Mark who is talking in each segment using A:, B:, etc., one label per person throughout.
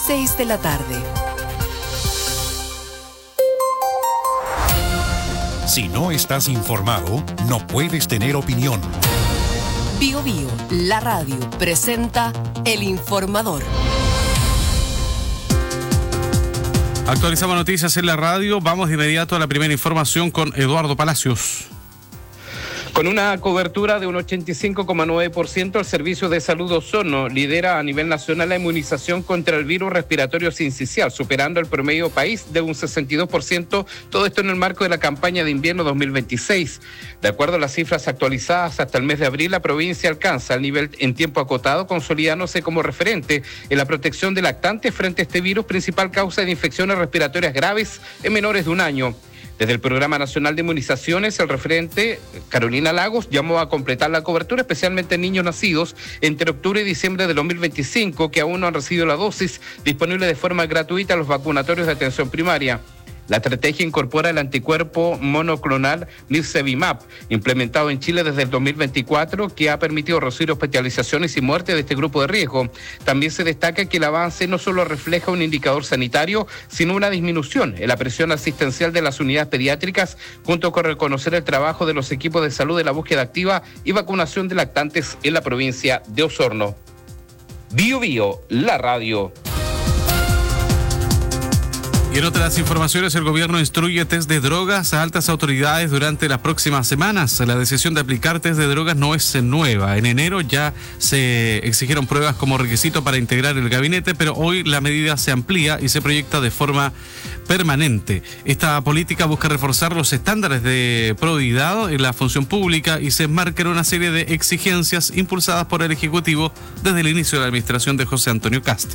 A: 6 de la tarde.
B: Si no estás informado, no puedes tener opinión.
A: Bio Bio, la radio, presenta El Informador.
C: Actualizamos noticias en la radio. Vamos de inmediato a la primera información con Eduardo Palacios.
D: Con una cobertura de un 85,9%, el Servicio de Salud Osorno lidera a nivel nacional la inmunización contra el virus respiratorio sincicial, superando el promedio país de un 62%, todo esto en el marco de la campaña de invierno 2026. De acuerdo a las cifras actualizadas hasta el mes de abril, la provincia alcanza el nivel en tiempo acotado, consolidándose como referente en la protección de lactantes frente a este virus, principal causa de infecciones respiratorias graves en menores de un año. Desde el Programa Nacional de Inmunizaciones, el referente Carolina Lagos llamó a completar la cobertura, especialmente en niños nacidos entre octubre y diciembre de 2025 que aún no han recibido la dosis, disponible de forma gratuita en los vacunatorios de atención primaria. La estrategia incorpora el anticuerpo monoclonal Nirsevimab, implementado en Chile desde el 2024, que ha permitido reducir hospitalizaciones y muertes de este grupo de riesgo. También se destaca que el avance no solo refleja un indicador sanitario, sino una disminución en la presión asistencial de las unidades pediátricas, junto con reconocer el trabajo de los equipos de salud de la búsqueda activa y vacunación de lactantes en la provincia de Osorno. Bio Bio, la radio.
C: Y en otras informaciones, el gobierno instruye test de drogas a altas autoridades durante las próximas semanas. La decisión de aplicar test de drogas no es nueva. En enero ya se exigieron pruebas como requisito para integrar el gabinete, pero hoy la medida se amplía y se proyecta de forma permanente. Esta política busca reforzar los estándares de probidad en la función pública y se enmarca en una serie de exigencias impulsadas por el Ejecutivo desde el inicio de la administración de José Antonio Kast.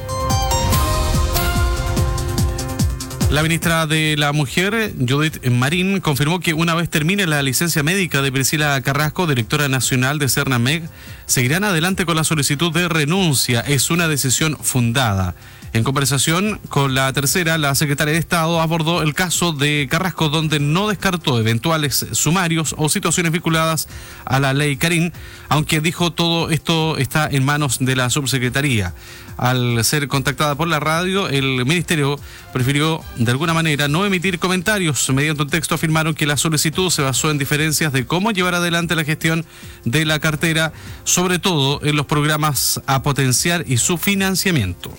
C: La ministra de la Mujer, Judith Marín, confirmó que una vez termine la licencia médica de Priscila Carrasco, directora nacional de Cernameg, seguirán adelante con la solicitud de renuncia. Es una decisión fundada. En conversación con La Tercera, la secretaria de Estado abordó el caso de Carrasco, donde no descartó eventuales sumarios o situaciones vinculadas a la ley Carín, aunque dijo todo esto está en manos de la subsecretaría. Al ser contactada por la radio, el ministerio prefirió de alguna manera no emitir comentarios. Mediante un texto afirmaron que la solicitud se basó en diferencias de cómo llevar adelante la gestión de la cartera, sobre todo en los programas a potenciar y su financiamiento.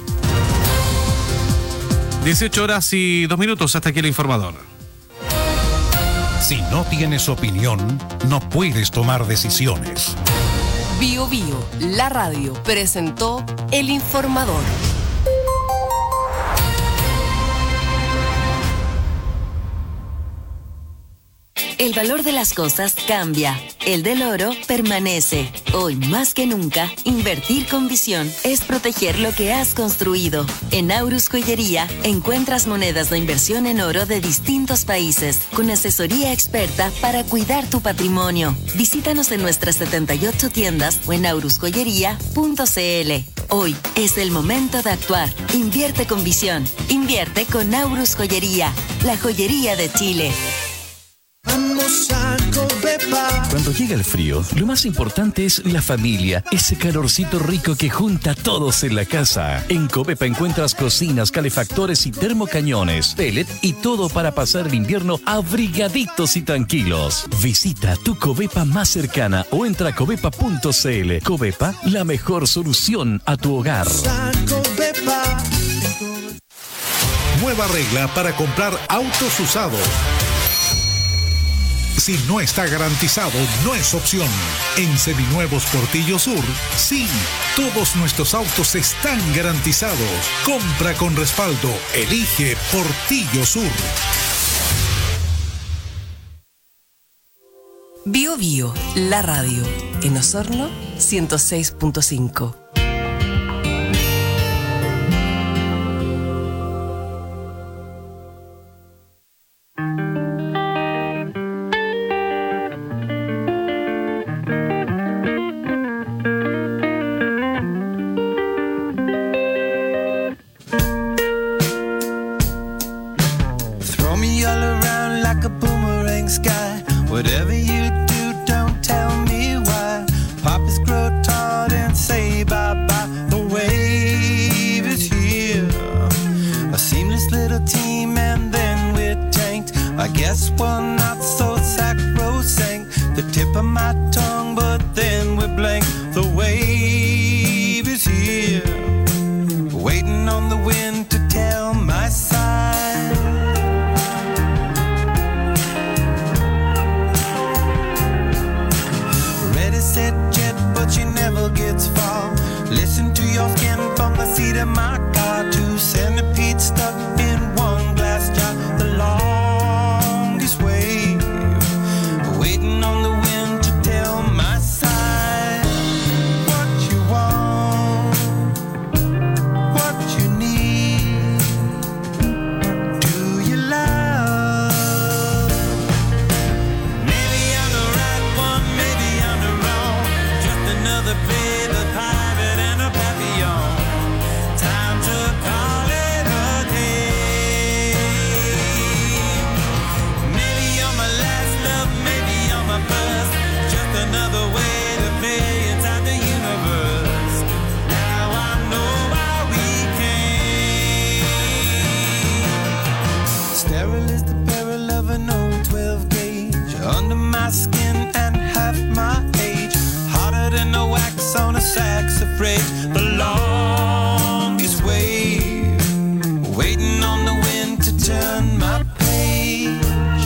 C: 18:02, hasta aquí el informador.
B: Si no tienes opinión, no puedes tomar decisiones.
A: Bio Bio, la radio, presentó El Informador.
E: El valor de las cosas cambia, el del oro permanece. Hoy más que nunca, invertir con visión es proteger lo que has construido. En Aurus Joyería encuentras monedas de inversión en oro de distintos países, con asesoría experta para cuidar tu patrimonio. Visítanos en nuestras 78 tiendas o en aurusjoyería.cl. Hoy es el momento de actuar. Invierte con visión. Invierte con Aurus Joyería, la joyería de Chile.
F: Vamos a Covepa. Cuando llega el frío, lo más importante es la familia, ese calorcito rico que junta a todos en la casa. En Covepa encuentras cocinas, calefactores y termocañones, pellet y todo para pasar el invierno abrigaditos y tranquilos. Visita tu Covepa más cercana o entra a covepa.cl. Covepa, la mejor solución a tu hogar.
B: Nueva regla para comprar autos usados. Si no está garantizado, no es opción. En Seminuevos Portillo Sur, sí, todos nuestros autos están garantizados. Compra con respaldo. Elige Portillo Sur.
A: Bio Bio, la radio. En Osorno, 106.5.
G: Whatever you do, don't tell me why. Poppies grow tall and say bye. Yes, well, not so sacrosanct, the tip of my tongue, but then we blank. The wave is here, waiting on the wind to tell my side. Ready, set, jet, but she never gets far. Listen to your skin from the seat of my car. 2 centipedes stuck in one glass jar. The longest wave, waiting on the wind to tell my side. What you want, what you need, do you love? Maybe I'm the right one, maybe I'm the wrong. Just another play, the pirate and a papillon. Time to call it a day. Maybe you're my last love, maybe you're my first. Just another way to play inside the universe. Now I know why we came. Sterile is the peril of an old 12 gauge under my skin and half my age. Harder than the wax on a saxifrage. The longest wave, waiting on the wind to turn my page.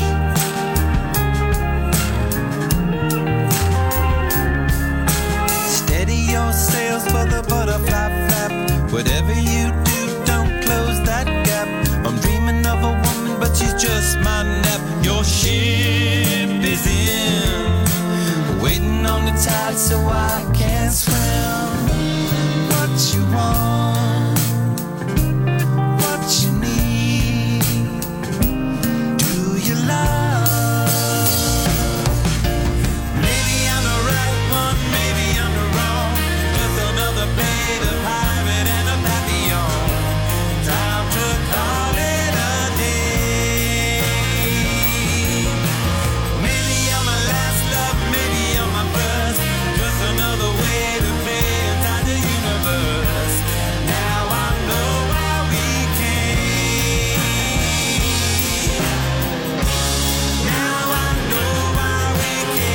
G: Steady your sails for the butterfly flap. Whatever you do, don't close that gap. I'm dreaming of a woman, but she's just my nap. Your ship is in, waiting on the tide so I can swim. What you want, what you need, do you love? Maybe I'm the right one, maybe I'm the wrong. Just another play, the pirate and a papillon. Time to call it a day. Maybe you're my last love, maybe you're my first. Just another way to play inside the universe. Now I know why we came. Now I know why we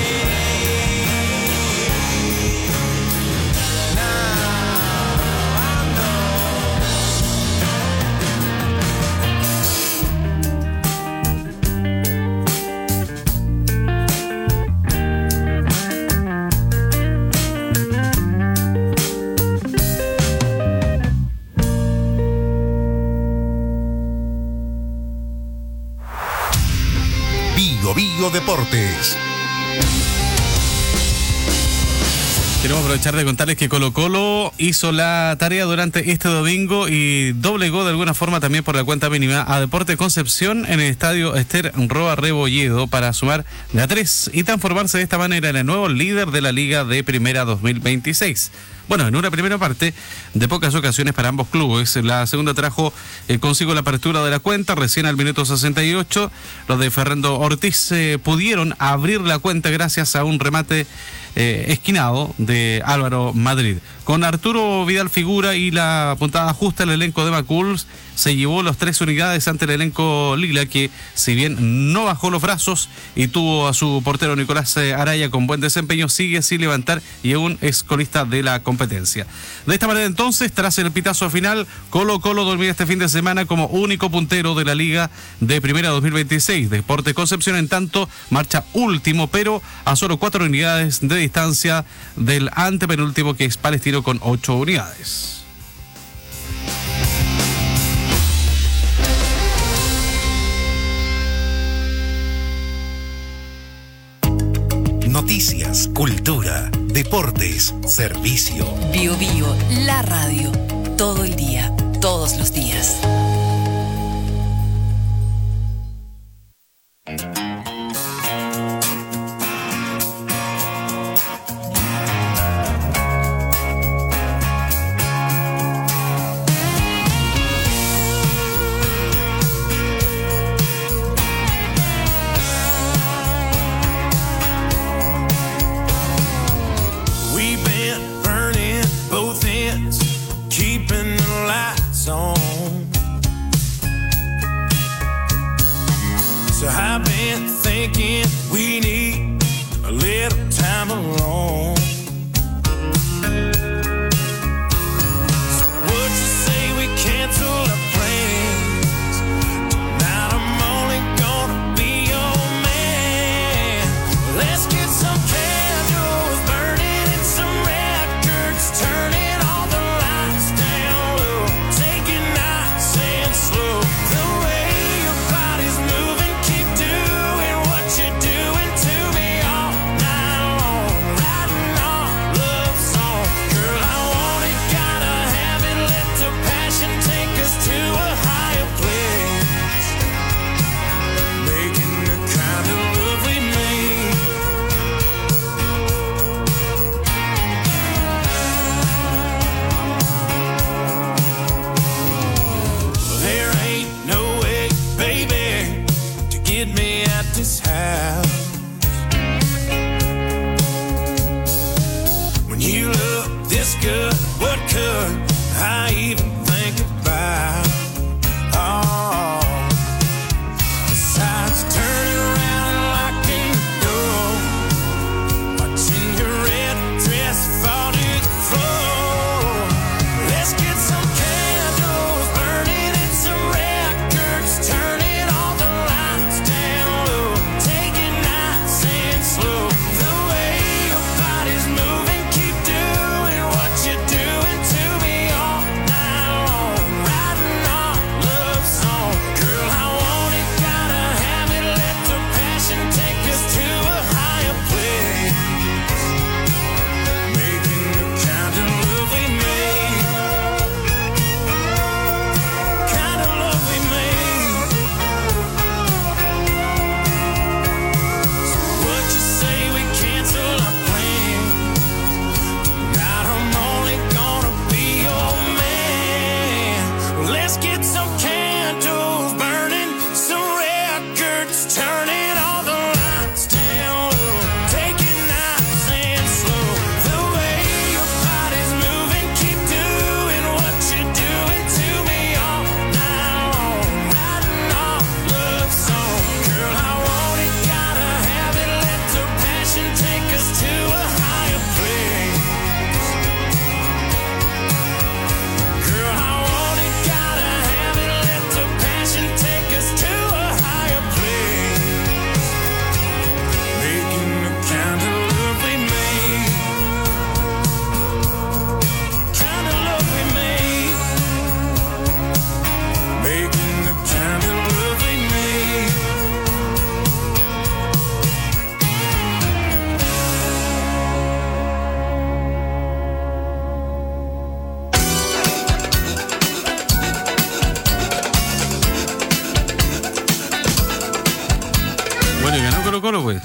G: came. Now I know.
B: Bio Bio Deportes.
C: Queremos aprovechar de contarles que Colo-Colo hizo la tarea durante este domingo y doblegó de alguna forma también por la cuenta mínima a Deportes Concepción en el estadio Ester Roa Rebolledo para sumar de a 3 y transformarse de esta manera en el nuevo líder de la Liga de Primera 2026. Bueno, en una primera parte de pocas ocasiones para ambos clubes. La segunda trajo consigo la apertura de la cuenta. Recién al minuto 68, los de Fernando Ortiz pudieron abrir la cuenta gracias a un remate esquinado de Álvaro Madrid. Con Arturo Vidal figura y la puntada justa, el elenco de Macul se llevó las 3 unidades ante el elenco Lila, que si bien no bajó los brazos y tuvo a su portero Nicolás Araya con buen desempeño, sigue sin levantar y aún es colista de la competencia. De esta manera entonces, tras el pitazo final, Colo-Colo dormirá este fin de semana como único puntero de la Liga de Primera 2026. Deportes Concepción en tanto marcha último, pero a solo 4 unidades de distancia del antepenúltimo, que es Palestino, con 8 unidades.
B: Noticias, cultura, deportes, servicio.
A: Bio Bio, la radio. Todo el día, todos los días.
G: So I've been thinking we need a little time alone. So would you say we cancel our plans? Tonight I'm only gonna be your man. Let's get some candles burning and some records turning, all the lights down low, take it nice and slow. The way your body's moving, keep doing what you're doing to me all night long, writing our love song. Girl, I want it, gotta have it, let the passion take us to a higher place, making the kind of love we made. There ain't no way, baby, to get me out this house. When you look this good, what could I even think about? Oh, besides turning around and locking the door, watching your red dress fall to the floor. Let's get some candles burning and some records turning, all the lights down low, take it nice and slow. The way your body's moving, keep doing what you're doing to me all night long, writing our love song. Girl, I want it, gotta have it, let the passion take us to a higher place, making the kind of love we made, kind of love we made. So what you say we cancel our plan? Tonight I'm only gonna be your man. Let's get some candles burning, some records turning, all the lights down low, take it nice and slow. The way your body's moving, keep doing what you're doing to me all night long, writing our love song. Girl, I want it, gotta have it, let the passion take us to a higher place. Girl, I want it, gotta have it, let the passion take us to a higher place, making the kind of love we made, kind of love we made, making the kind of love we made.
C: Bueno, y ganó Colo-Colo, pues.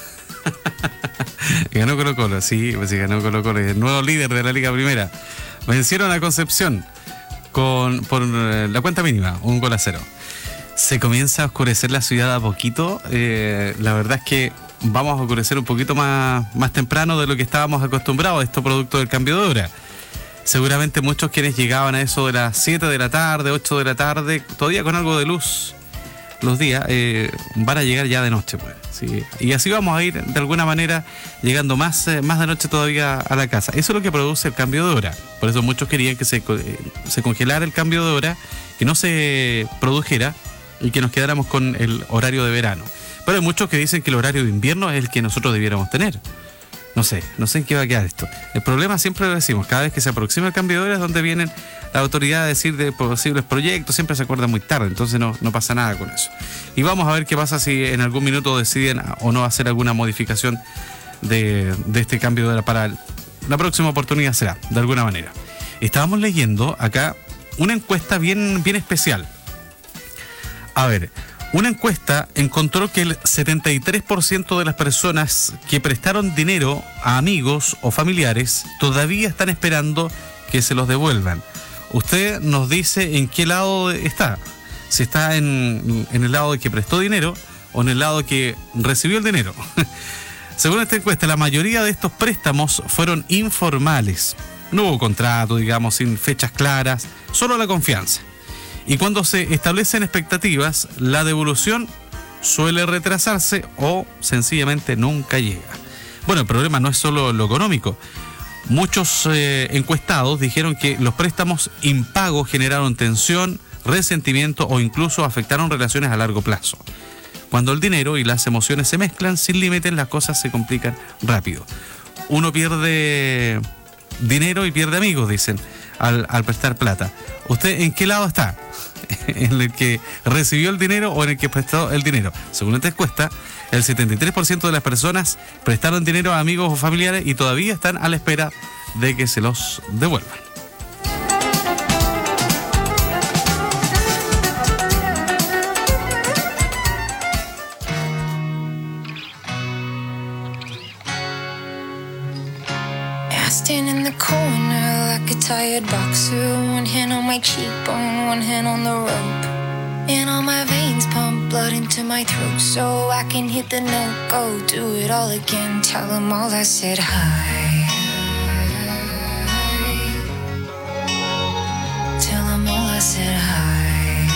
C: Ganó Colo-Colo, sí, pues sí, ganó Colo-Colo. El nuevo líder de la Liga Primera. Vencieron a Concepción por la cuenta mínima, 1-0. Se comienza a oscurecer la ciudad a poquito. La verdad es que vamos a oscurecer un poquito más temprano de lo que estábamos acostumbrados. Esto producto del cambio de hora. Seguramente muchos quienes llegaban a eso de las 7 de la tarde, 8 de la tarde, todavía con algo de luz los días, van a llegar ya de noche, pues. ¿Sí? Y así vamos a ir de alguna manera llegando más de noche todavía a la casa. Eso es lo que produce el cambio de hora. Por eso muchos querían que se congelara el cambio de hora, que no se produjera y que nos quedáramos con el horario de verano. Pero hay muchos que dicen que el horario de invierno es el que nosotros debiéramos tener. No sé en qué va a quedar esto. El problema, siempre lo decimos, cada vez que se aproxima el cambio de hora es donde vienen la autoridad a decir de posibles proyectos, siempre se acuerda muy tarde, entonces no pasa nada con eso. Y vamos a ver qué pasa si en algún minuto deciden o no hacer alguna modificación de este cambio de hora para la próxima oportunidad, será, de alguna manera. Estábamos leyendo acá una encuesta bien especial. A ver, una encuesta encontró que el 73% de las personas que prestaron dinero a amigos o familiares todavía están esperando que se los devuelvan. Usted nos dice en qué lado está. Si está en el lado de que prestó dinero o en el lado de que recibió el dinero. Según esta encuesta, la mayoría de estos préstamos fueron informales. No hubo contrato, digamos, sin fechas claras, solo la confianza. Y cuando se establecen expectativas, la devolución suele retrasarse o sencillamente nunca llega. Bueno, el problema no es solo lo económico. Muchos encuestados dijeron que los préstamos impagos generaron tensión, resentimiento o incluso afectaron relaciones a largo plazo. Cuando el dinero y las emociones se mezclan sin límites, las cosas se complican rápido. Uno pierde dinero y pierde amigos, dicen, al prestar plata. ¿Usted en qué lado está? ¿En el que recibió el dinero o en el que prestó el dinero? Según esta encuesta, el 73% de las personas prestaron dinero a amigos o familiares y todavía están a la espera de que se los devuelvan.
H: Stand in the corner like a tired boxer, one hand on my cheekbone, one hand on the rope, and all my veins pump blood into my throat so I can hit the note, go do it all again. Tell them all I said hi. Tell them all I said hi.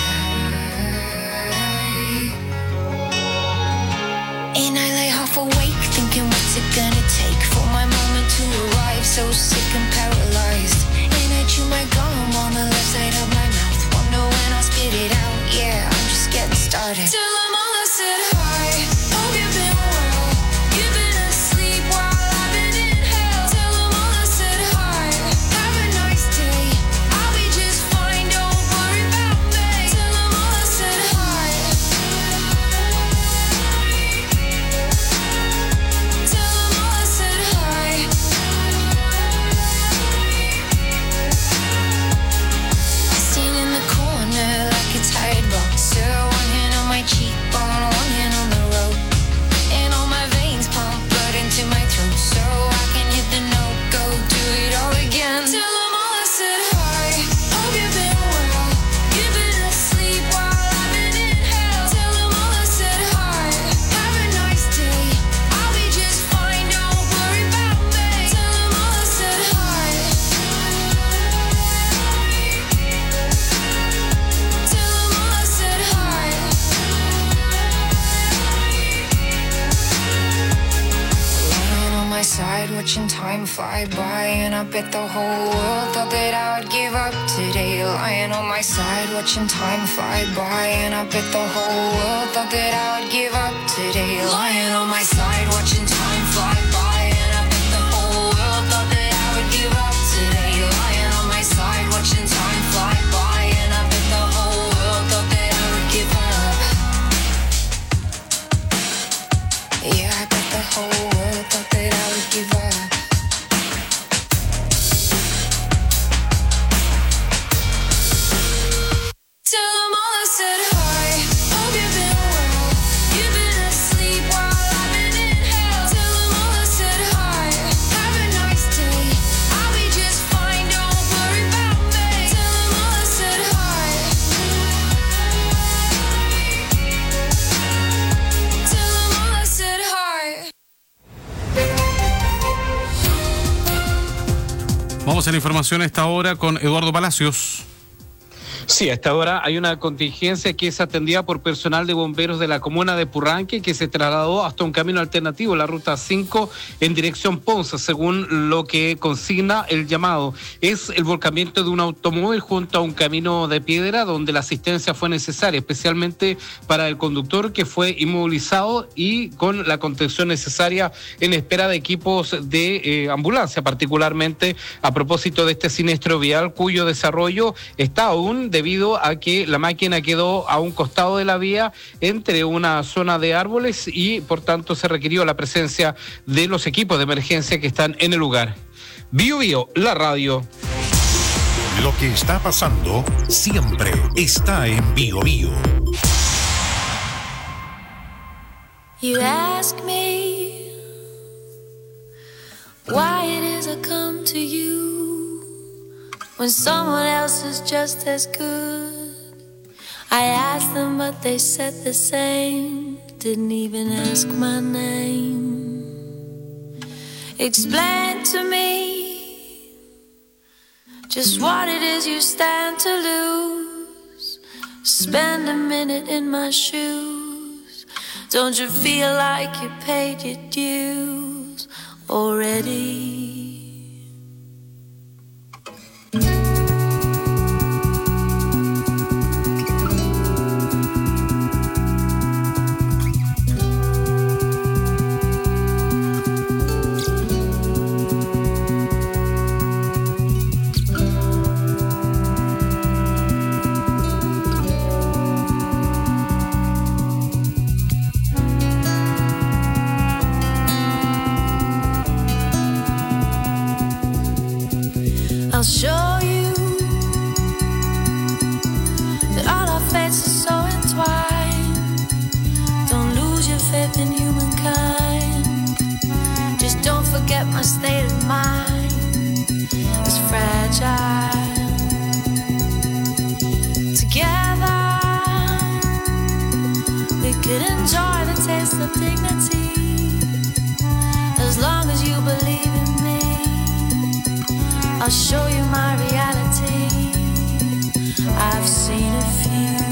H: And I lay half awake thinking what's it gonna take for my moment to arrive, so sick and paralyzed. And I chew my gum on the left side of my mouth, wonder when I'll spit it out. Yeah, I'm just getting started. Tell them all I said hi. Hope you've been well. You've been asleep while I've been in hell. Tell them all I said hi. Have a nice day. I'll be just fine. Don't worry about me. Tell them all I said hi. Tell them all I said hi. I stand in the corner like a tired boxer, one hand on my cheekbone, one hand on the rope, and all my veins pump blood into my throat so I can hit the note, go do it all again. Tell them all I said hi. Hope you've been well. You've been asleep while I've been in hell. Tell them all I said hi. Have a nice day. I'll be just fine. Don't worry about me. Tell them all I said hi. Tell them all I said hi. Lying on my side, watching time fly by, and I bet the whole world thought that I would give up today. Lying on my side, watching time fly by, and I bet the whole world thought that I would give up today. Lying on my side, watching time fly by, and I bet the whole world thought that I would give up today. Lying on my side, watching time fly by, and I bet the whole world thought that I would give up. Yeah, I bet the whole world thought that I would give up. Tell them all I said hi. Hope you've been well. You've been asleep while I've been in hell. Tell them all I said hi. Have a nice day. I'll be just fine. Don't worry about me. Tell them all I said hi. Tell them all I said hi.
C: Vamos a la información a esta hora con Eduardo Palacios.
D: Sí, a esta hora hay una contingencia que es atendida por personal de bomberos de la comuna de Purranque, que se trasladó hasta un camino alternativo, la ruta 5, en dirección Ponce, según lo que consigna el llamado. Es el volcamiento de un automóvil junto a un camino de piedra donde la asistencia fue necesaria, especialmente para el conductor, que fue inmovilizado y con la contención necesaria en espera de equipos de ambulancia, particularmente a propósito de este siniestro vial, cuyo desarrollo está aún debido a que la máquina quedó a un costado de la vía entre una zona de árboles y por tanto se requirió la presencia de los equipos de emergencia que están en el lugar. Bio Bio, la radio.
B: Lo que está pasando siempre está en Bio Bio.
H: You ask me why it is I come to you when someone else is just as good. I asked them but they said the same, didn't even ask my name. Explain to me just what it is you stand to lose. Spend a minute in my shoes. Don't you feel like you paid your dues already? I'll show you that all our fates are so entwined. Don't lose your faith in humankind. Just don't forget my state of mind is fragile. Together we could enjoy the taste of dignity as long as you believe in me. I'll show you my reality. I've seen a few.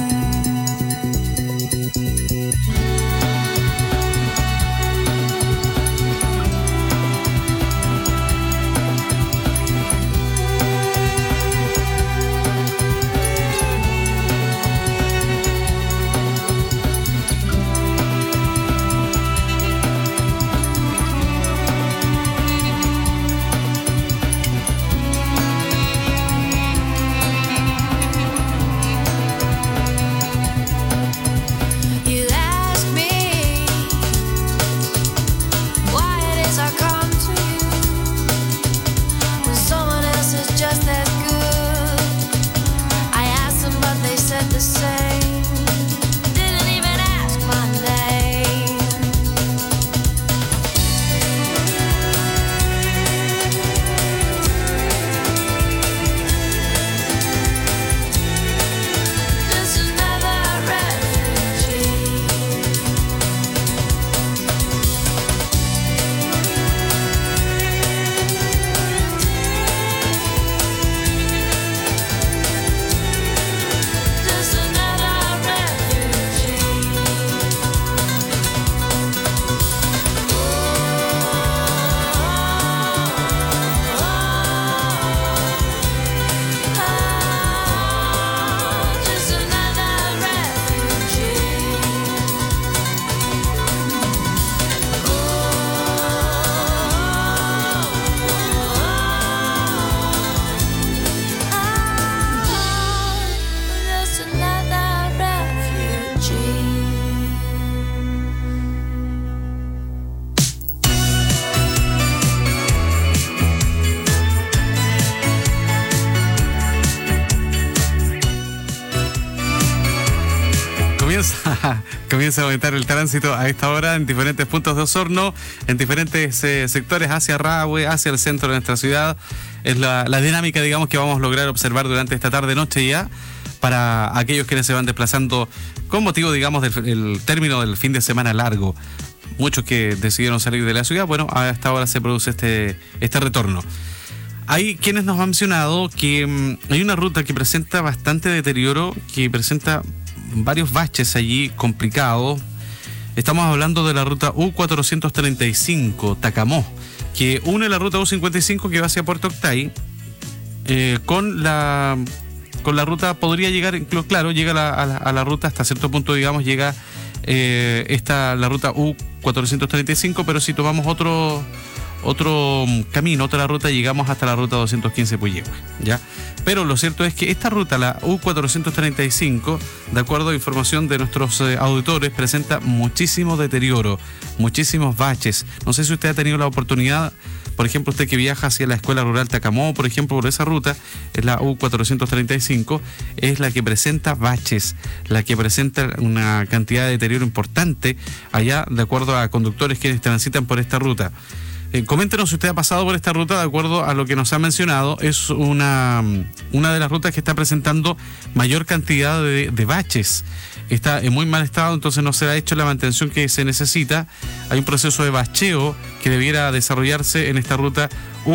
C: Comienza a aumentar el tránsito a esta hora en diferentes puntos de Osorno, en diferentes sectores hacia Rahue, hacia el centro de nuestra ciudad. Es la dinámica, digamos, que vamos a lograr observar durante esta tarde-noche ya, para aquellos quienes se van desplazando con motivo, digamos, del término del fin de semana largo. Muchos que decidieron salir de la ciudad, bueno, a esta hora se produce este retorno. Hay quienes nos han mencionado que hay una ruta que presenta bastante deterioro, que presenta varios baches allí complicados. Estamos hablando de la ruta U435 Tacamó, que une la ruta U55 que va hacia Puerto Octay con la ruta, podría llegar, incluso, claro, llega a la ruta hasta cierto punto, digamos, llega la ruta U435, pero si tomamos otro camino, otra ruta, llegamos hasta la ruta 215 Puyehue, ¿ya? Pero lo cierto es que esta ruta, la U435, de acuerdo a información de nuestros auditores, presenta muchísimo deterioro, muchísimos baches. No sé si usted ha tenido la oportunidad, por ejemplo, usted que viaja hacia la Escuela Rural Tacamó, por ejemplo, por esa ruta, es la U435, es la que presenta baches, la que presenta una cantidad de deterioro importante allá, de acuerdo a conductores quienes transitan por esta ruta. Coméntenos si usted ha pasado por esta ruta. De acuerdo a lo que nos ha mencionado, es una de las rutas que está presentando mayor cantidad de baches. Está en muy mal estado, entonces no se ha hecho la mantención que se necesita. Hay un proceso de bacheo que debiera desarrollarse en esta ruta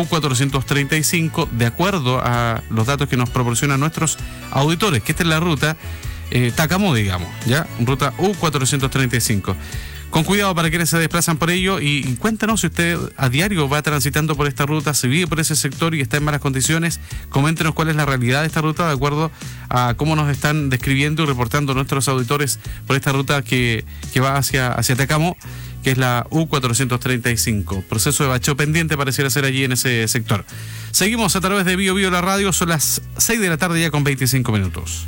C: U435, de acuerdo a los datos que nos proporcionan nuestros auditores, que esta es la ruta Tacamó, digamos, ¿ya? Ruta U435. con cuidado para quienes se desplazan por ello. Y cuéntanos si usted a diario va transitando por esta ruta, se vive por ese sector y está en malas condiciones. Coméntenos cuál es la realidad de esta ruta de acuerdo a cómo nos están describiendo y reportando nuestros auditores por esta ruta que va hacia Atacama, que es la U435. Proceso de bacheo pendiente pareciera ser allí en ese sector. Seguimos a través de Bio Bio la radio, son las 6 de la tarde ya con 25 minutos.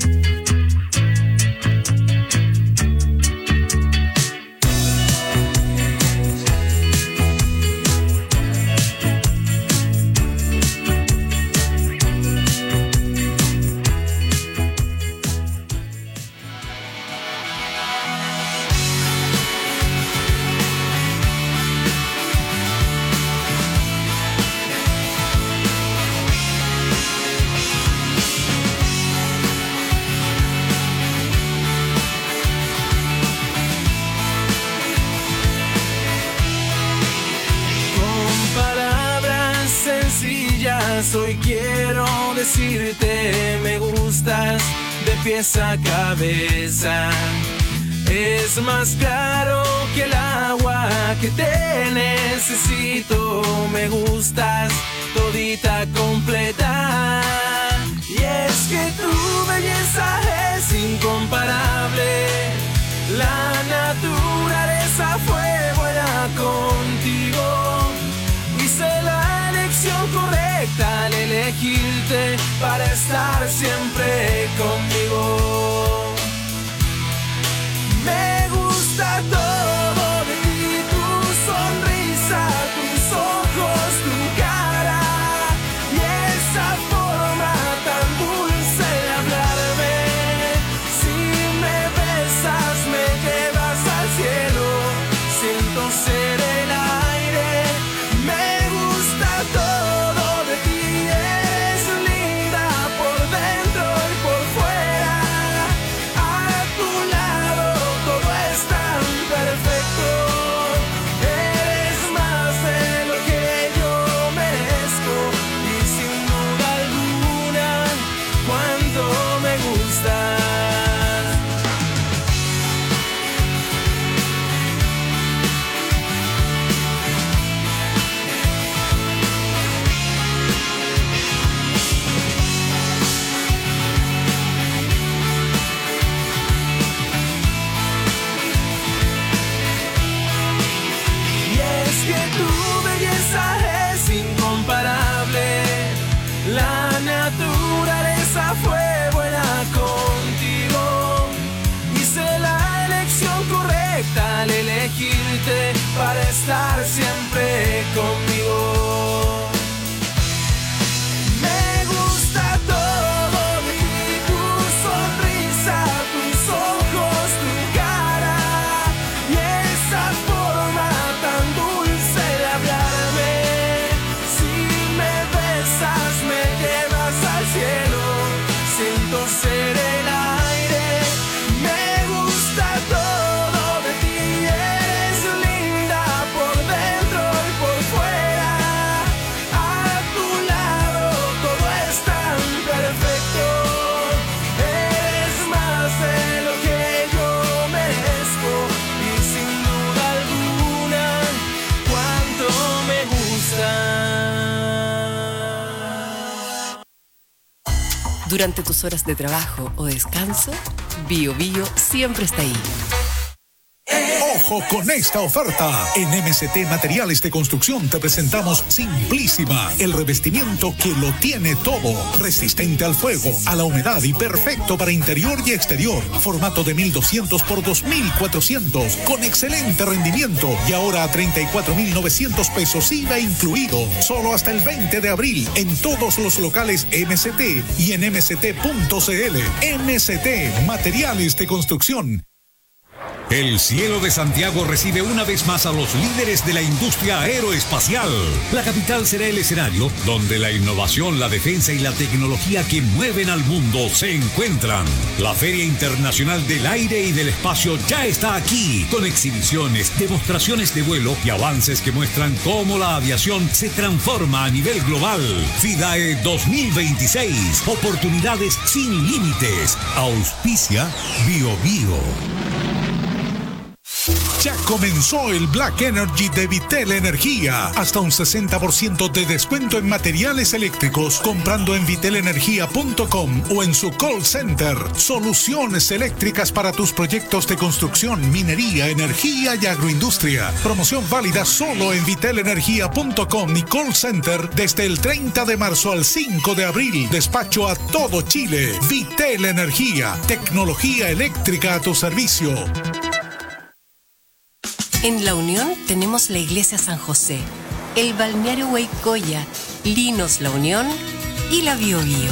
I: Hoy quiero decirte me gustas de pies a cabeza. Es más claro que el agua que te necesito. Me gustas todita completa. Y es que tu belleza es incomparable. La naturaleza fue buena contigo. Hice la elección correcta al elegirte para estar siempre conmigo. Me gusta todo de ti, tu sonrisa, tus ojos, tu cara y esa forma tan dulce de hablarme. Si me besas me llevas al cielo, siento ser el aire. Me gusta todo de ti, eres linda por dentro y por fuera. A tu lado todo es tan perfecto. Eres más de lo que yo merezco y sin duda alguna cuánto me gustas. Y es que tu belleza es incomparable. La naturaleza fue buena contigo. Hice la elección correcta al elegirte para estar siempre conmigo. Me gusta todo de ti, tu sonrisa, tus ojos, tu cara y esa forma tan dulce de hablarme. Si me besas me llevas al cielo, siento ser el aire. Me gusta todo de ti, eres linda por dentro y por fuera. A tu lado todo es tan perfecto. Eres más de lo que yo merezco y sin duda alguna cuánto me gusta.
A: Durante tus horas de trabajo o descanso, Bio Bio siempre está ahí.
B: Ojo con esta oferta. En MST Materiales de Construcción te presentamos Simplísima, el revestimiento que lo tiene todo. Resistente al fuego, a la humedad y perfecto para interior y exterior. Formato de 1200 por 2400 con excelente rendimiento y ahora a 34.900 pesos IVA incluido. Solo hasta el 20 de abril en todos los locales MST y en mst.cl. MST Materiales de Construcción.
J: El cielo de Santiago recibe una vez más a los líderes de la industria aeroespacial. La capital será el escenario donde la innovación, la defensa y la tecnología que mueven al mundo se encuentran. La Feria Internacional del Aire y del Espacio ya está aquí, con exhibiciones, demostraciones de vuelo y avances que muestran cómo la aviación se transforma a nivel global. FIDAE 2026. Oportunidades sin límites. Auspicia Bio Bio.
B: Ya comenzó el Black Energy de Vitel Energía. Hasta un 60% de descuento en materiales eléctricos comprando en vitelenergia.com o en su call center. Soluciones eléctricas para tus proyectos de construcción, minería, energía y agroindustria. Promoción válida solo en vitelenergia.com y call center desde el 30 de marzo al 5 de abril. Despacho a todo Chile. Vitel Energía. Tecnología eléctrica a tu servicio.
A: En La Unión tenemos la Iglesia San José, el Balneario Huaycoya, Linos La Unión y la Bio Bio.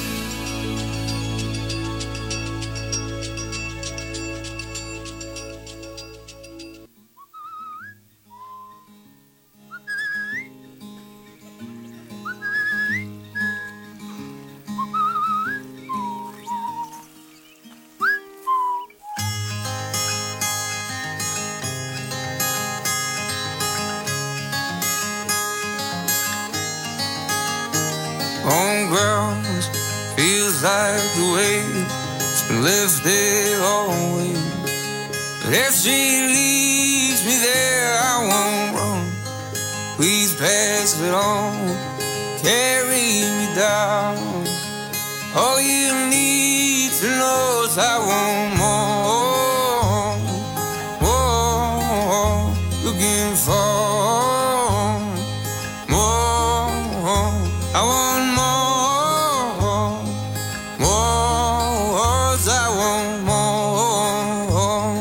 K: Homeground feels like the weight has been lifted always. But if she leaves me there, I won't run. Please pass it on, carry me down. All you need to know is I want more, looking for more. I want more, I want more.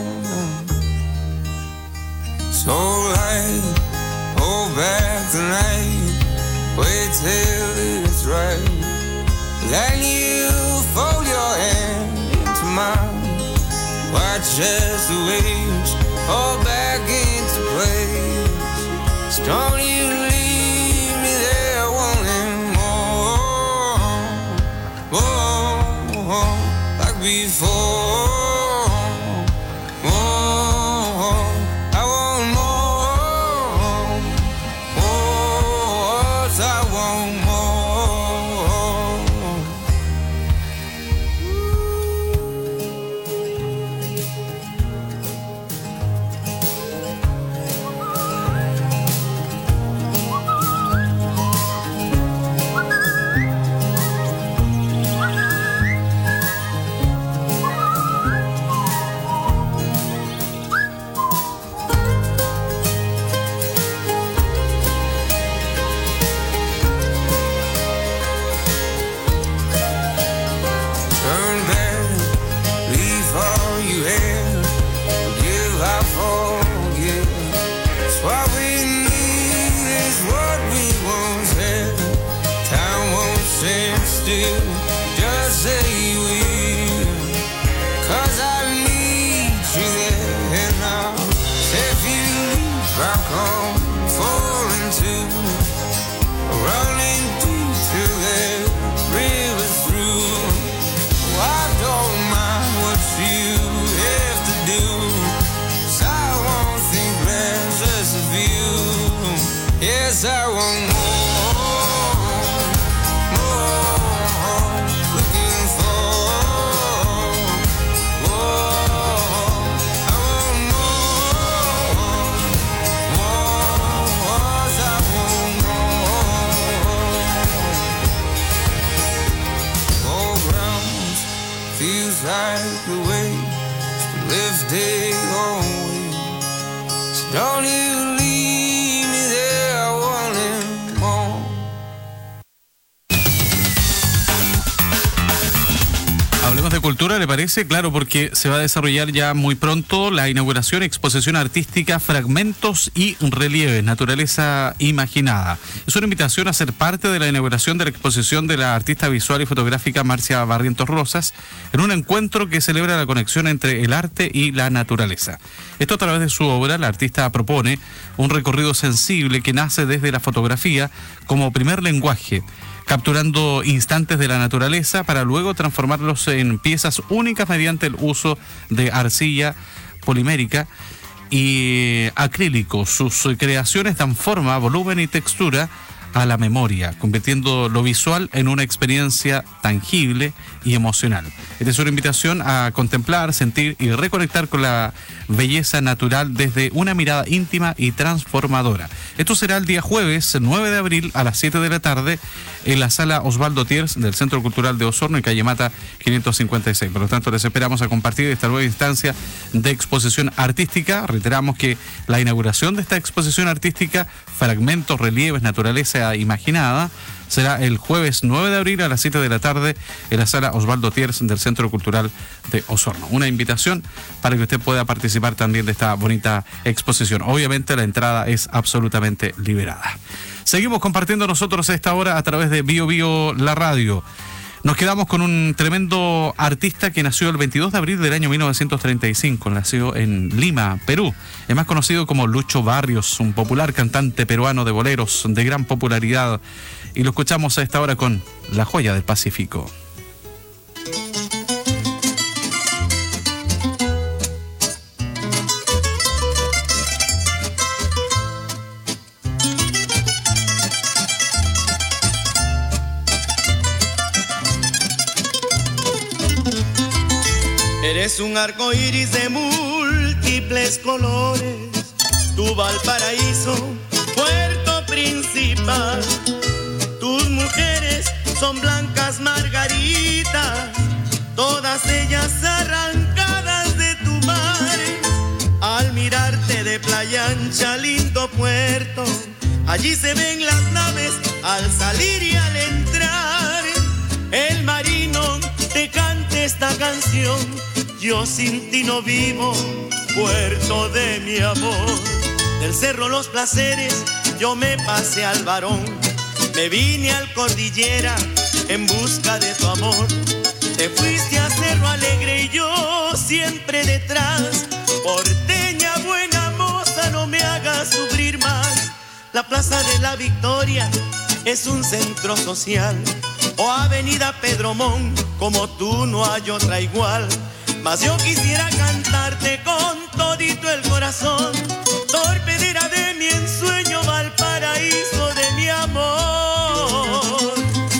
K: So light, hold back the night, wait till it's right. Then you fold your hand into mine, watch as the waves fall back into place. So don't you leave me there wanting more, like before. More, I want more, I want more. Turn back, leave all you had, forgive, I forgive. It's what we need, is what we once had. Time won't stand still, just say you will. 'Cause I need you there, and now if you leave, I'll come falling too, running deep till that river's through. I don't mind what you have to do, 'cause I won't think less of you. Yes, I want more, looking for more. I want more, I want more grounds. Feels like the weight's been lifted always. So don't you leave me there wanting more.
C: Hablemos de cultura, ¿le parece? Claro, porque se va a desarrollar ya muy pronto la inauguración, exposición artística, fragmentos y relieves, naturaleza imaginada. Es una invitación a ser parte de la inauguración de la exposición de la artista visual y fotográfica Marcia Barrientos Rosas, en un encuentro que celebra la conexión entre el arte y la naturaleza. Esto a través de su obra, la artista propone un recorrido sensible que nace desde la fotografía como primer lenguaje, capturando instantes de la naturaleza para luego transformarlos en piezas únicas mediante el uso de arcilla polimérica y acrílico. Sus creaciones dan forma, volumen y textura a la memoria, convirtiendo lo visual en una experiencia tangible y emocional. Esta es una invitación a contemplar, sentir y reconectar con la belleza natural desde una mirada íntima y transformadora. Esto será el día jueves 9 de abril a las 7 de la tarde en la sala Osvaldo Thiers del Centro Cultural de Osorno, en calle Mata 556. Por lo tanto, les esperamos a compartir esta nueva instancia de exposición artística. Reiteramos que la inauguración de esta exposición artística, Fragmentos, Relieves, Naturaleza Imaginada, será el jueves 9 de abril a las 7 de la tarde en la sala Osvaldo Thiers del Centro Cultural de Osorno. Una invitación para que usted pueda participar también de esta bonita exposición. Obviamente la entrada es absolutamente liberada. Seguimos compartiendo nosotros a esta hora a través de Bio Bio la radio. Nos quedamos con un tremendo artista que nació el 22 de abril del año 1935, nació en Lima, Perú. Es más conocido como Lucho Barrios, un popular cantante peruano de boleros de gran popularidad. Y lo escuchamos a esta hora con La Joya del Pacífico.
L: Eres un arco iris de múltiples colores, tu Valparaíso, puerto principal. Tus mujeres son blancas margaritas, todas ellas arrancadas de tu mar. Al mirarte de playa ancha, lindo puerto, allí se ven las naves al salir y al entrar. El marino te canta esta canción, yo sin ti no vivo, puerto de mi amor. Del cerro Los Placeres yo me pasé al Barón, me vine al Cordillera en busca de tu amor. Te fuiste a Cerro Alegre y yo siempre detrás. Porteña buena moza, no me hagas sufrir más. La Plaza de la Victoria es un centro social, o Avenida Pedro Mon, como tú no hay otra igual. Mas yo quisiera cantarte con todito el corazón, torpedera de mi ensueño, Valparaíso de mi amor.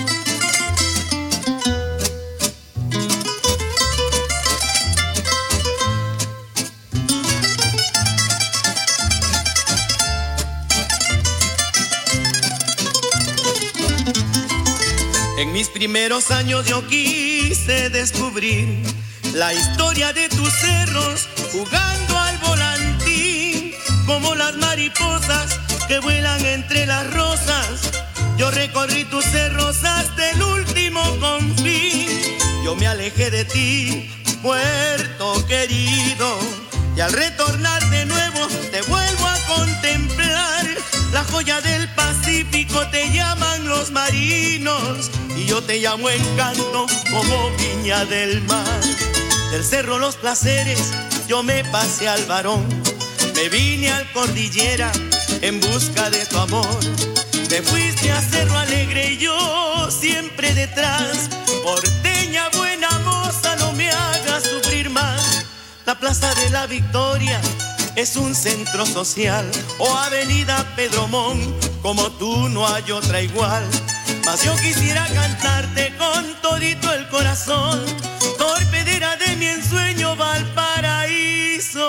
L: En mis primeros años yo quise descubrir la historia de tus cerros, jugando al volantín, como las mariposas que vuelan entre las rosas. Yo recorrí tus cerros hasta el último confín. Yo me alejé de ti, puerto querido, y al retornar de nuevo te vuelvo a contemplar. La joya del Pacífico te llaman los marinos, y yo te llamo Encanto, como Viña del Mar. Del cerro Los Placeres yo me pasé al Barón, me vine al Cordillera en busca de tu amor. Te fuiste a Cerro Alegre y yo siempre detrás. Porteña buena moza, no me hagas sufrir más. La Plaza de la Victoria es un centro social, o Avenida Pedro Mon, como tú no hay otra igual. Mas yo quisiera cantarte con todito el corazón, torpedera de mi ensueño, Valparaíso.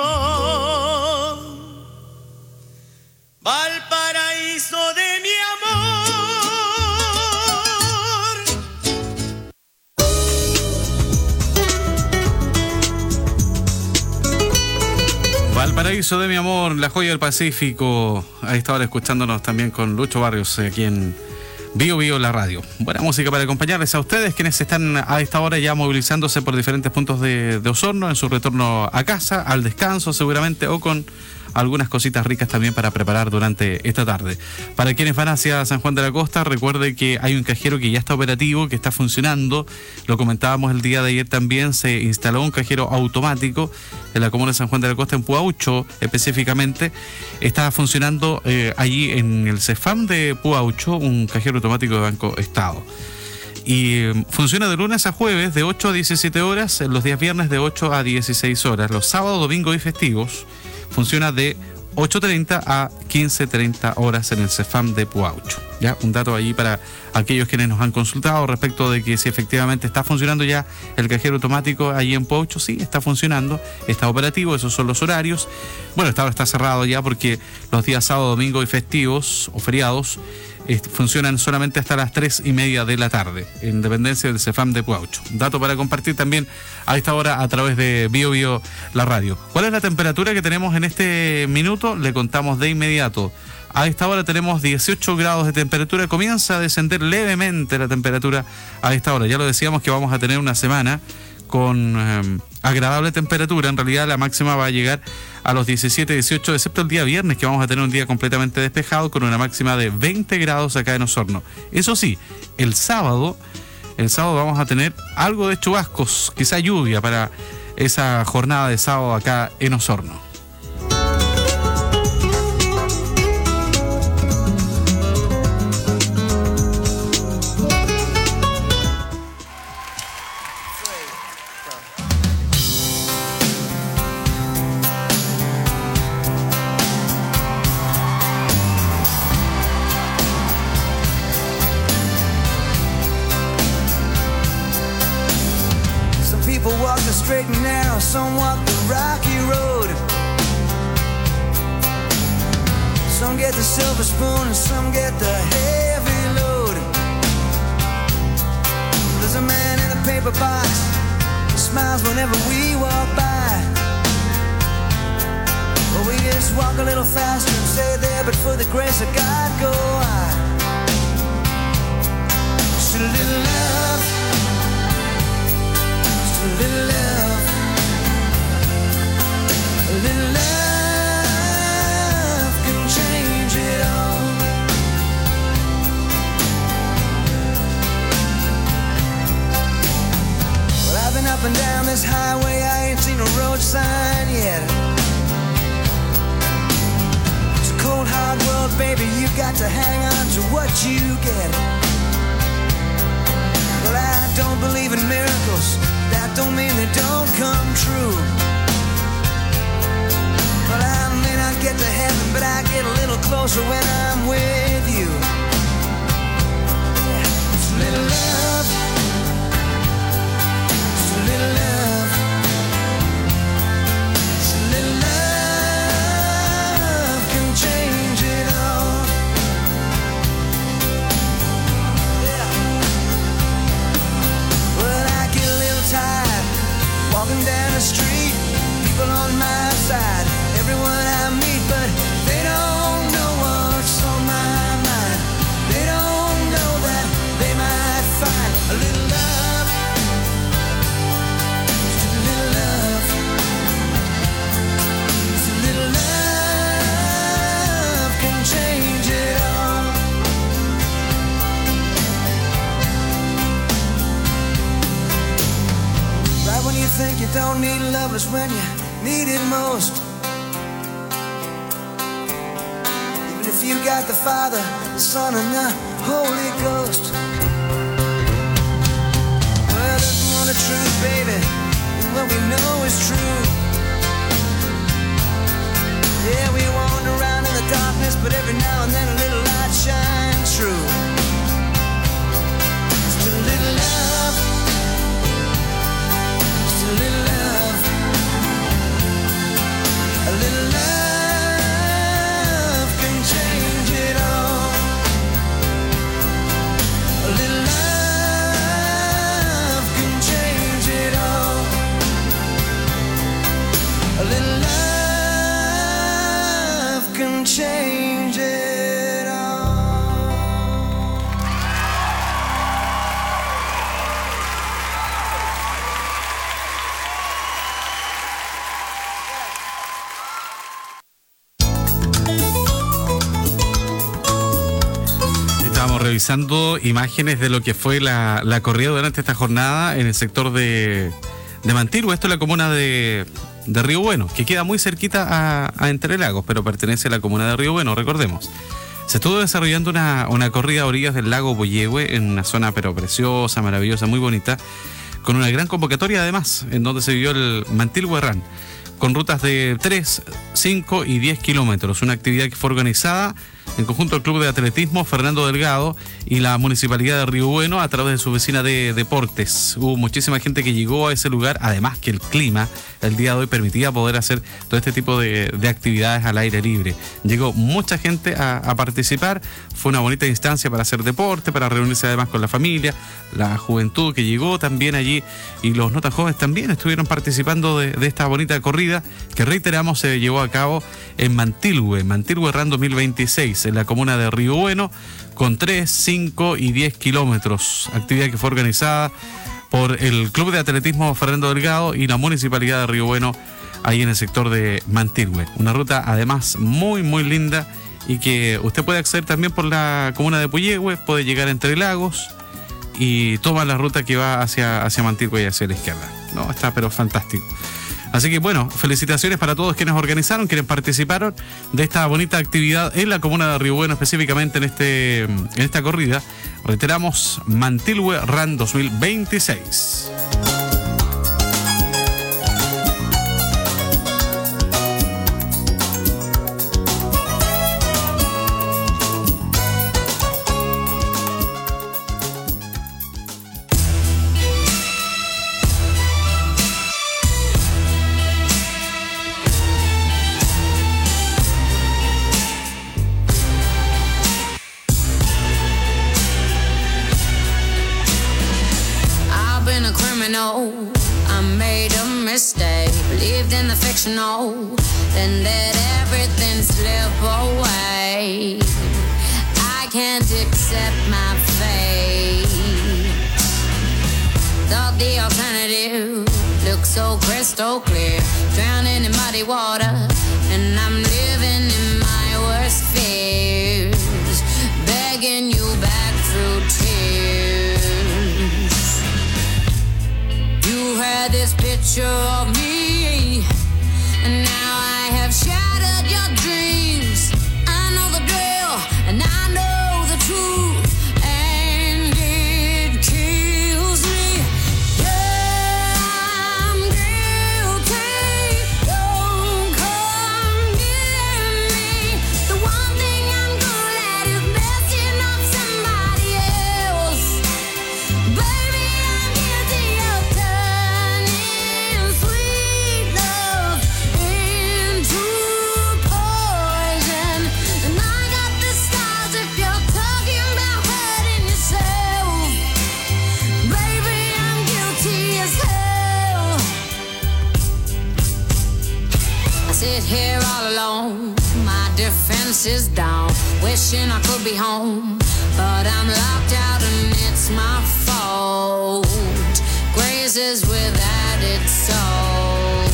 L: Valparaíso de mi amor.
C: Valparaíso de mi amor, La Joya del Pacífico. Ahí estaba escuchándonos también con Lucho Barrios aquí en Bio Bio la radio. Buena música para acompañarles a ustedes, quienes están a esta hora ya movilizándose por diferentes puntos de Osorno en su retorno a casa, al descanso seguramente, o con algunas cositas ricas también para preparar durante esta tarde. Para quienes van hacia San Juan de la Costa, recuerde que hay un cajero que ya está operativo, que está funcionando. Lo comentábamos el día de ayer también, se instaló un cajero automático en la comuna de San Juan de la Costa, en Puaucho específicamente. Está funcionando allí en el CEFAM de Puaucho, un cajero automático de Banco Estado. Y funciona de lunes a jueves de 8 a 17 horas, los días viernes de 8 a 16 horas, los sábados, domingos y festivos funciona de 8:30 a 15:30 horas en el CEFAM de Puaucho. Ya, un dato ahí para aquellos quienes nos han consultado respecto de que si efectivamente está funcionando ya el cajero automático ahí en Puaucho. Sí, está funcionando, está operativo, esos son los horarios. Bueno, esta hora está cerrado ya porque los días sábado, domingo y festivos o feriados funcionan solamente hasta las 3:30 de la tarde, en dependencia del CEFAM de Puaucho. Dato para compartir también a esta hora a través de Bio Bio la radio. ¿Cuál es la temperatura que tenemos en este minuto? Le contamos de inmediato. A esta hora tenemos 18 grados de temperatura, comienza a descender levemente la temperatura a esta hora. Ya lo decíamos que vamos a tener una semana con agradable temperatura. En realidad la máxima va a llegar a los 17, 18, excepto el día viernes, que vamos a tener un día completamente despejado con una máxima de 20 grados acá en Osorno. Eso sí, el sábado vamos a tener algo de chubascos, quizá lluvia para esa jornada de sábado acá en Osorno.
I: Straight and narrow, some walk the rocky road. Some get the silver spoon and some get the heavy load. There's a man in a paper box who smiles whenever we walk by. But we just walk a little faster and stay there, but for the grace of God go on. Just a little love, just a little love. A little love can change it all. Well, I've been up and down this highway, I ain't seen a road sign yet. It's a cold hard world, baby, you got to hang on to what you get. Well, I don't believe in miracles, that don't mean they don't come true. Well, I may not get to heaven, but I get a little closer when I'm with you. Just a little love, just a little love, just a little love can change it all. Yeah. Well, I get a little tired walking down the street, people on my side. Everyone I meet, but they don't know what's on my mind. They don't know that they might find a little love, just a little love, just a little love can change it all. Right when you think you don't need love is when you need it most. If you got the Father, the Son, and the Holy Ghost. Well, there's more the truth, baby, than what we know is true. Yeah, we wander around in the darkness, but every now and then a little light shines through. Just a little love, just a little love, a little love. Change it all. A little love can change it all. A little love can change it all.
C: Revisando imágenes de lo que fue la corrida durante esta jornada en el sector de Mantilhue. Esto es la comuna de Río Bueno, que queda muy cerquita a Entre Lagos, pero pertenece a la comuna de Río Bueno, recordemos. Se estuvo desarrollando una corrida a orillas del lago Puyehue, en una zona pero preciosa, maravillosa, muy bonita, con una gran convocatoria además, en donde se vivió el Mantilhue Run, con rutas de 3, 5 y 10 kilómetros. Una actividad que fue organizada en conjunto al Club de Atletismo Fernando Delgado y la Municipalidad de Río Bueno a través de su oficina de deportes. Hubo muchísima gente que llegó a ese lugar, además que el clima el día de hoy permitía poder hacer todo este tipo de actividades al aire libre. Llegó mucha gente a participar, fue una bonita instancia para hacer deporte, para reunirse además con la familia, la juventud que llegó también allí y los no tan jóvenes también estuvieron participando de esta bonita corrida que, reiteramos, se llevó a cabo en Mantilhue RAN 2026, en la comuna de Río Bueno, con 3, 5 y 10 kilómetros. Actividad que fue organizada por el Club de Atletismo Fernando Delgado y la Municipalidad de Río Bueno, ahí en el sector de Mantilhue. Una ruta además muy, muy linda y que usted puede acceder también por la comuna de Puyehue, puede llegar Entre Lagos y toma la ruta que va hacia Mantilhue y hacia la izquierda. No, está pero fantástico. Así que bueno, felicitaciones para todos quienes organizaron, quienes participaron de esta bonita actividad en la comuna de Río Bueno, específicamente en esta corrida. Reiteramos, Mantilhue RAN 2026.
H: I made a mistake, believed in the fictional, then let everything slip away. I can't accept my fate. Thought the alternative looked so crystal clear, drowning in muddy water, and I'm living in my worst fears, begging you back through tears. You had this picture of me, and now I have shattered your dreams. I know the drill, and I know the truth, and it kills me. Yeah, I'm guilty. Don't come near me. The one thing I'm good at is messing up somebody else. Baby, I'm guilty of turning sweet love into poison. And I got the scars if you're talking about hurting yourself. Baby, I'm guilty as hell. I sit here all alone, my defense is down, wishing I could be home, but I'm locked out and it's my fault. Grace is without its soul.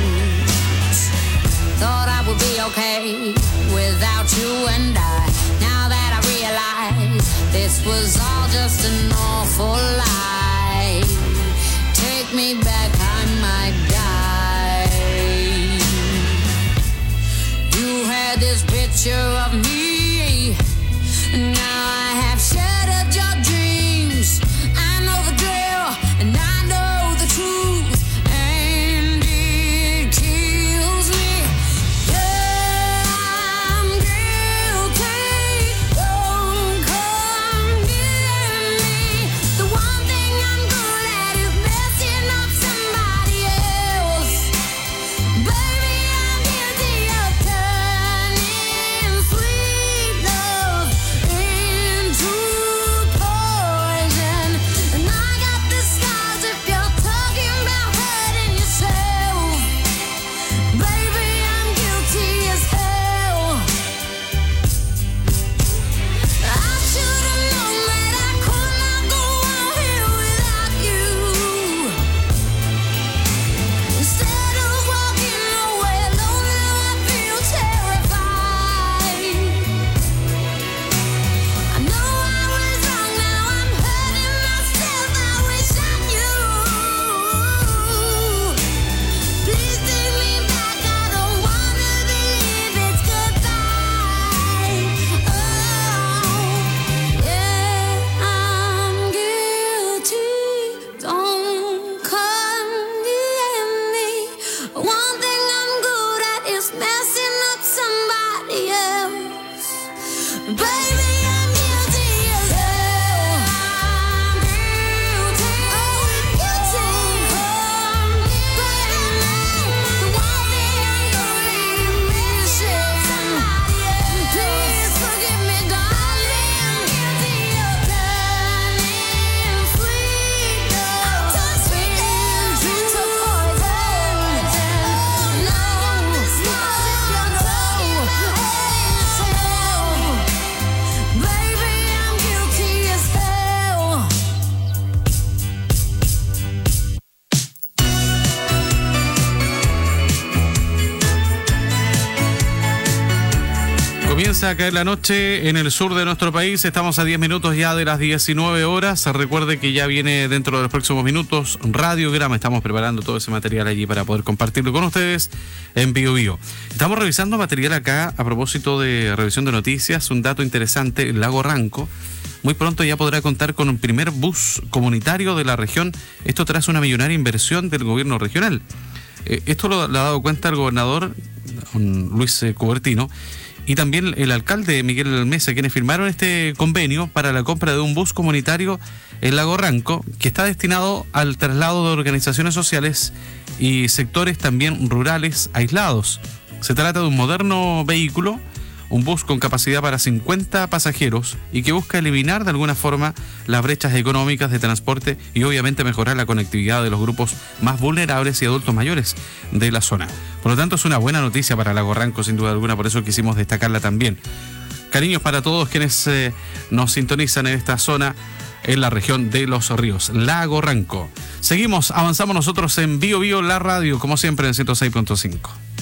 H: Thought I would be okay without you and I. Now that I realize this was all just an awful lie. Take me back, I might die. You had this picture of me, and now I have shattered your dreams. I know the drill, and I know the truth, and it kills me. Yeah, I'm guilty. Don't come near me. The one thing I'm good at is messing up somebody
C: Comienza a caer la noche en el sur de nuestro país. Estamos a 10 minutos ya de las 19 horas. Recuerde que ya viene dentro de los próximos minutos Radiograma. Estamos preparando todo ese material allí para poder compartirlo con ustedes en Bio Bio. Estamos revisando material acá a propósito de revisión de noticias. Un dato interesante, el Lago Ranco muy pronto ya podrá contar con un primer bus comunitario de la región. Esto tras una millonaria inversión del gobierno regional. Esto lo ha dado cuenta el gobernador Luis Cubertino y también el alcalde Miguel Mesa, quienes firmaron este convenio para la compra de un bus comunitario en Lago Ranco, que está destinado al traslado de organizaciones sociales y sectores también rurales aislados. Se trata de un moderno vehículo, un bus con capacidad para 50 pasajeros y que busca eliminar de alguna forma las brechas económicas de transporte y obviamente mejorar la conectividad de los grupos más vulnerables y adultos mayores de la zona. Por lo tanto, es una buena noticia para Lago Ranco, sin duda alguna, por eso quisimos destacarla también. Cariños para todos quienes nos sintonizan en esta zona, en la región de Los Ríos, Lago Ranco. Seguimos, avanzamos nosotros en Bio Bio, la radio, como siempre en 106.5.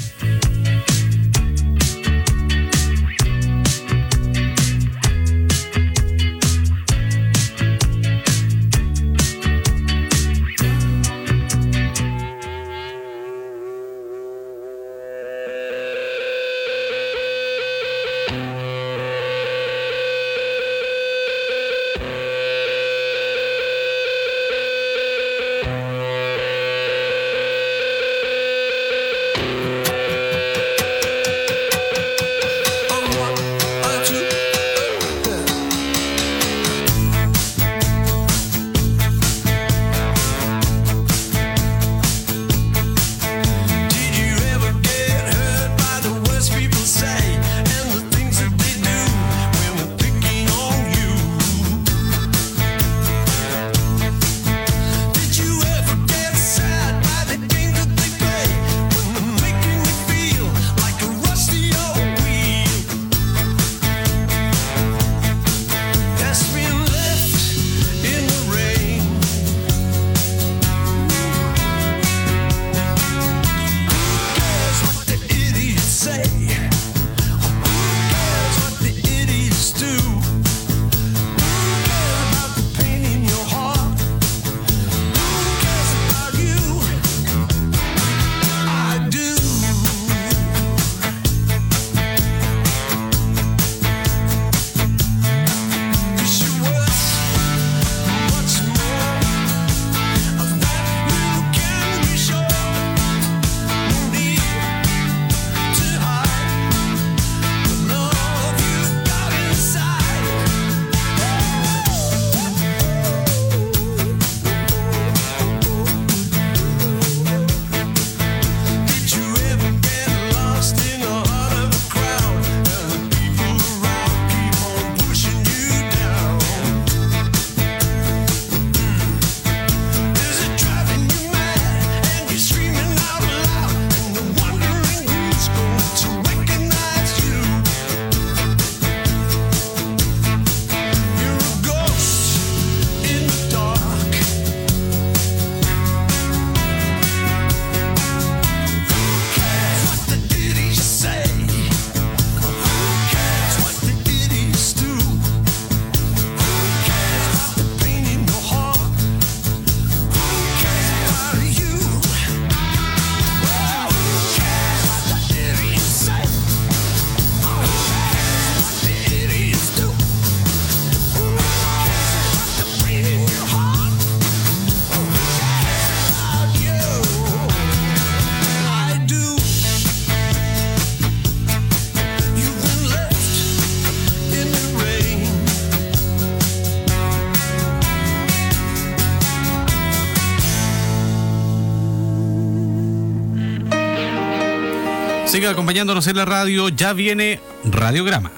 C: Siga acompañándonos en la radio, ya viene Radiograma.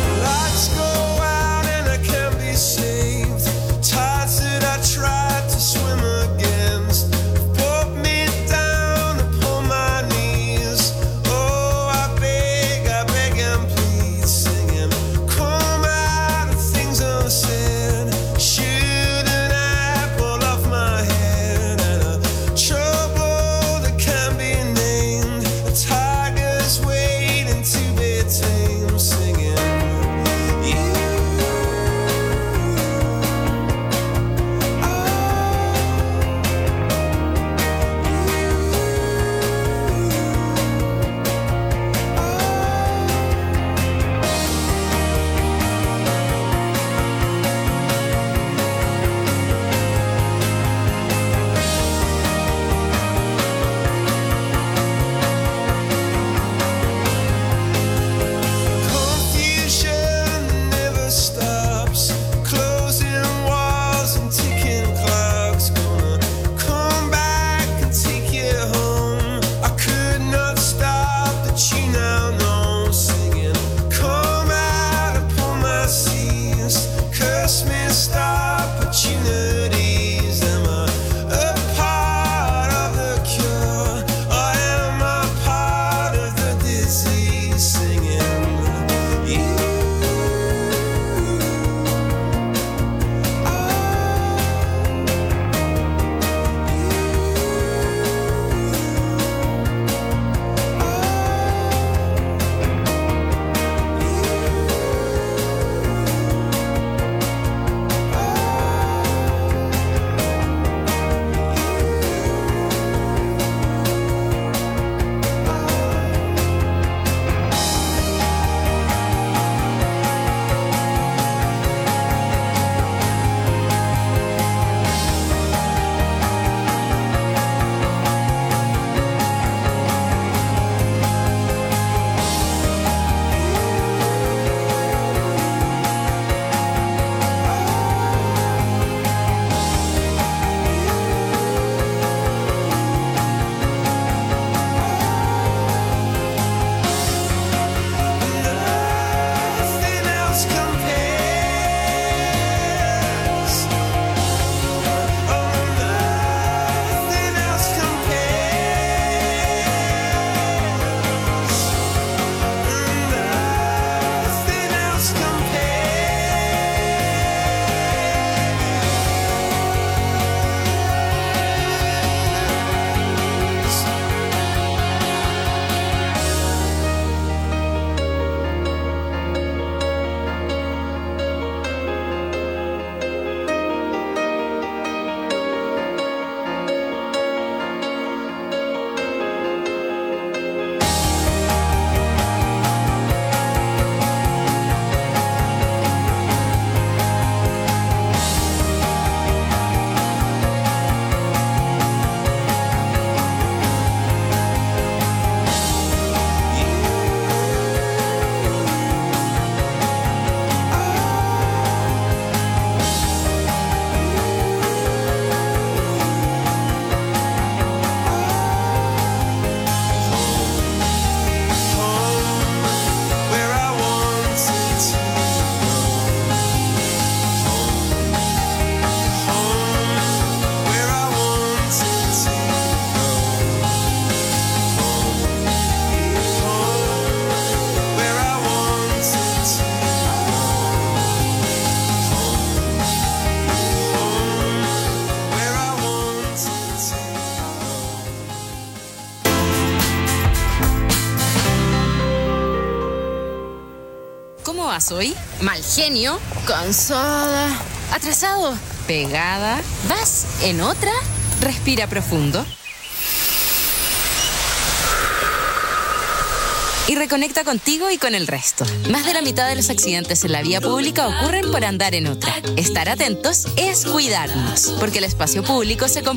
I: Lights go out and I can't be saved. Tides that I tried to
M: estás hoy? Mal genio, cansada, atrasado, pegada. ¿Vas en otra? Respira profundo. Y reconecta contigo y con el resto. Más de la mitad de los accidentes en la vía pública ocurren por andar en otra. Estar atentos es cuidarnos, porque el espacio público se